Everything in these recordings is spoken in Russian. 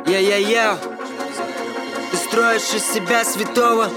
Я-я-я. Ты строишь из себя святого.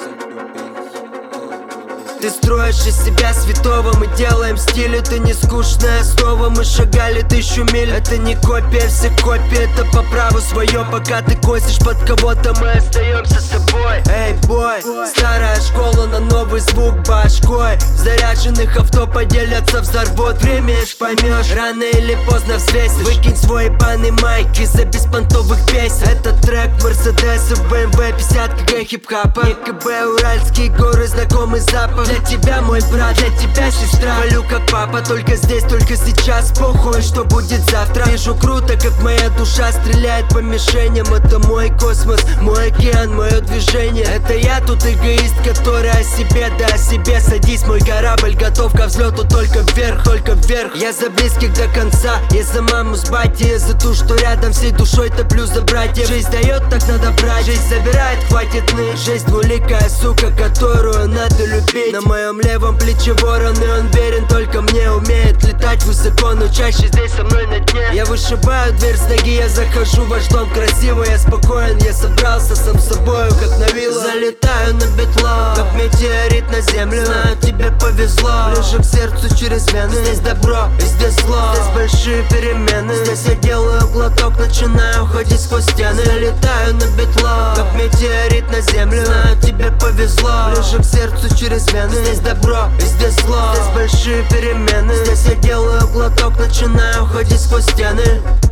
Ты строишь из себя святого. Мы делаем стиль, это не скучное слово. Мы шагали 1000 миль. Это не копия, все копии, это по праву свое. Пока ты косишь под кого-то, мы остаемся собой. Эй, бой, старая школа на новый звук башкой. Заряженных авто поделятся, взорвут. Времешь, поймешь, рано или поздно взвесишь. Выкинь свой ебаный майк из-за беспонтовых песен. Этот трек Мерседесов, BMW 50 кг хип-хапа. ЕКБ, Уральские горы, знакомый запах. Для тебя, мой брат, для тебя, сестра. Валю как папа, только здесь, только сейчас. Похуй, что будет завтра. Вижу круто, как моя душа стреляет по мишеням. Это мой космос, мой океан, мое движение. Это я тут эгоист, который о себе, да о себе. Садись, мой корабль готов ко взлету. Только вверх, только вверх. Я за близких до конца. Я за маму с батей, я за ту, что рядом. Всей душой топлю за братьев. Жизнь дает, так надо брать. Жизнь забирает, хватит ныть. Жизнь двуликая сука, которую надо любить. На моем левом плече ворон, и он верен только мне. Умеет летать высоко, но чаще здесь со мной на дне. Я вышибаю дверь с ноги, я захожу в ваш дом красиво. Я спокоен, я собрался сам с собою, как на виллу. Залетаю на бетло, как метеорит на землю. Знаю, тебе повезло, ближе к сердцу через вены. Здесь добро и здесь зло, здесь большие перемены. Здесь я делаю глоток, начинаю ходить сквозь стены. Залетаю на бетло, как метеорит на землю. Знаю, тебе повезло, ближе к сердцу через вены. Здесь добро и здесь зло, здесь большие перемены. Здесь я делаю глоток, начинаю ходить сквозь стены.